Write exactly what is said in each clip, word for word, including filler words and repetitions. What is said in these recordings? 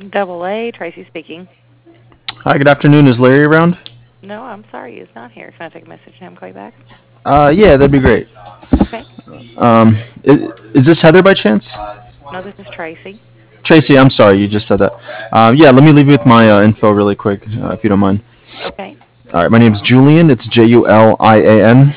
Double A, Tracy speaking. Hi, good afternoon. Is Larry around? No, I'm sorry, he's not here. Can I take a message and have him call you back? Uh, yeah, that'd be great. Okay. Um, is, is this Heather by chance? No, this is Tracy. Tracy, I'm sorry, you just said that. Um, yeah, let me leave you with my uh, info really quick, uh, if you don't mind. Okay. All right, my name's Julian. It's J U L I A N.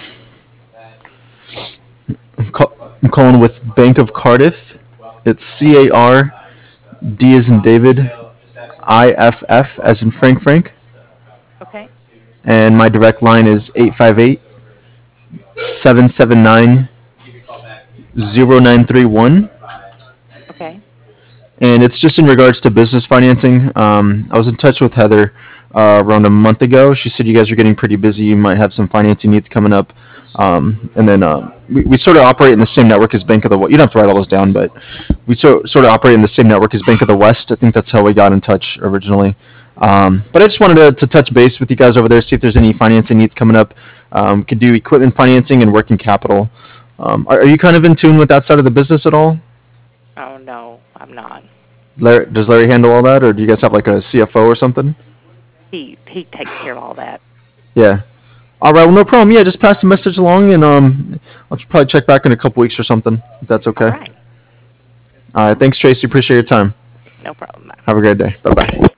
I'm, call- I'm calling with Bank of Cardiff. It's C A R D as in David, I F F as in Frank Frank. Okay. And my direct line is eight five eight, seven seven nine, zero nine three one. Okay. And it's just in regards to business financing. Um, I was in touch with Heather uh, around a month ago. She said you guys are getting pretty busy. You might have some financing needs coming up. Um, and then uh, we, we sort of operate in the same network as Bank of the West. You don't have to write all those down, but we so, sort of operate in the same network as Bank of the West. I think that's how we got in touch originally. Um, but I just wanted to, to touch base with you guys over there, see if there's any financing needs coming up. Um, could do equipment financing and working capital. Um, are, are you kind of in tune with that side of the business at all? Oh, no, I'm not. Larry, does Larry handle all that, or do you guys have like a C F O or something? He he takes care of all that. Yeah. All right. Well, no problem. Yeah, just pass the message along, and um, I'll probably check back in a couple weeks or something. If that's All okay. right. All right. Thanks, Tracy. Appreciate your time. No problem. Have a great day. Bye bye.